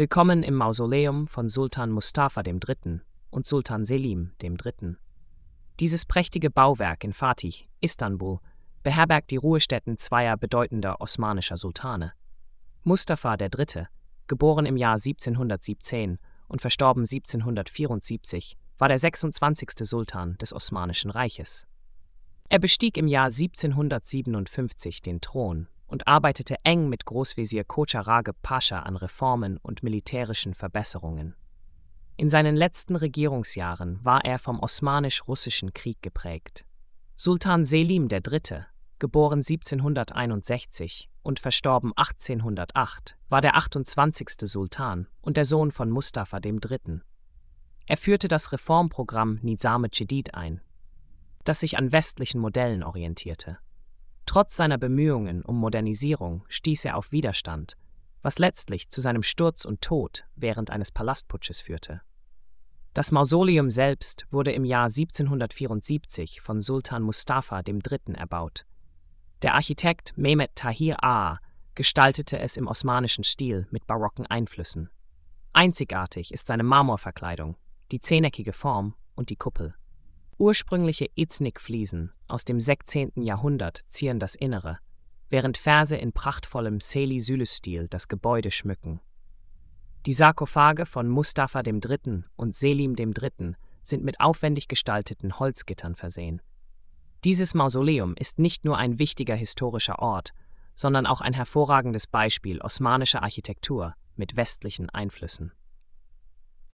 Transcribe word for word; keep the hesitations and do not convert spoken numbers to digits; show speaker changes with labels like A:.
A: Willkommen im Mausoleum von Sultan Mustafa der Dritte. und Sultan Selim der Dritte. Dieses prächtige Bauwerk in Fatih, Istanbul, beherbergt die Ruhestätten zweier bedeutender osmanischer Sultane. Mustafa der Dritte., geboren im Jahr siebzehnhundertsiebzehn und verstorben siebzehnhundertvierundsiebzig, war der sechsundzwanzigste Sultan des Osmanischen Reiches. Er bestieg im Jahr siebzehnhundertsiebenundfünfzig den Thron und arbeitete eng mit Großvezier Koça Ragıp Pascha an Reformen und militärischen Verbesserungen. In seinen letzten Regierungsjahren war er vom Osmanisch-Russischen Krieg geprägt. Sultan Selim der Dritte., geboren siebzehnhunderteinundsechzig und verstorben achtzehnhundertacht, war der achtundzwanzigste Sultan und der Sohn von Mustafa dem Dritten. Er führte das Reformprogramm Nizam-e Cedid ein, das sich an westlichen Modellen orientierte. Trotz seiner Bemühungen um Modernisierung stieß er auf Widerstand, was letztlich zu seinem Sturz und Tod während eines Palastputsches führte. Das Mausoleum selbst wurde im Jahr siebzehnhundertvierundsiebzig von Sultan Mustafa dem Dritten erbaut. Der Architekt Mehmet Tahir Ağa gestaltete es im osmanischen Stil mit barocken Einflüssen. Einzigartig ist seine Marmorverkleidung, die zehneckige Form und die Kuppel. Ursprüngliche Iznik-Fliesen aus dem sechzehnten Jahrhundert zieren das Innere, während Verse in prachtvollem Celi-Sülis-Stil das Gebäude schmücken. Die Sarkophage von Mustafa dem Dritten. und Selim dem Dritten. sind mit aufwendig gestalteten Holzgittern versehen. Dieses Mausoleum ist nicht nur ein wichtiger historischer Ort, sondern auch ein hervorragendes Beispiel osmanischer Architektur mit westlichen Einflüssen.